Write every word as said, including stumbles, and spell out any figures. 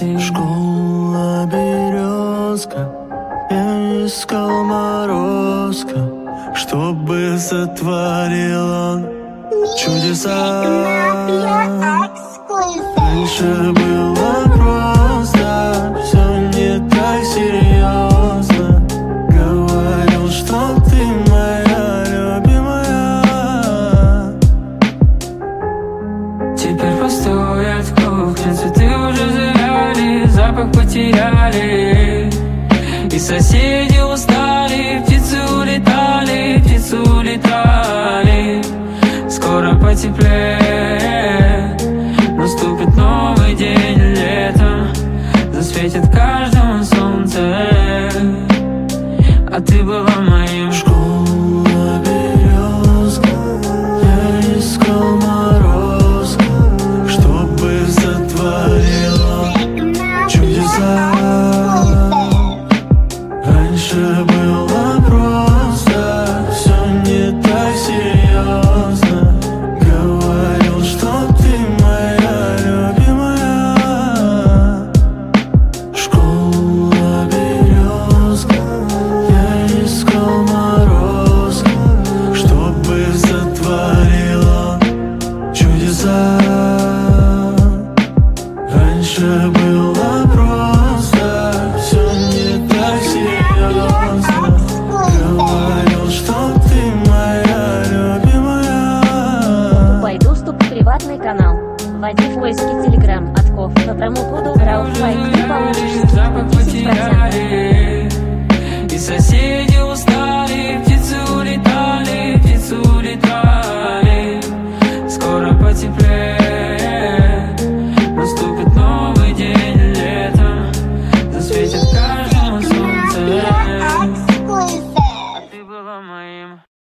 пути. Школа, березка, я искал морозка, чтобы сотворила чудеса. Раньше было просто, все не так серьезно. Говорил, что ты моя любимая. Теперь пустует кухня, цветы уже завяли, запах потеряли. И соседи устали, птицы улетали, птицы улетали. Скоро потеплеет, наступит новый день лета, засветит каждому солнце, а ты была моим. Школа, березка, я искал морозка, чтобы сотворила чудеса. Раньше было просто, все не так серьезно. Говорил, что ты моя любимая. Школа, березка, я искал морозка, чтобы сотворила чудеса. Раньше было просто, все не так серьезно. Говорил, что ты моя любимая. Покупай доступ в приватный канал. Вводи в поиске Telegram от Ков по промокоду Раулфайк и получишь Запах десять процентов. потеряли, и соседи устали, птицы улетали, птицы улетали. Скоро потеплеет.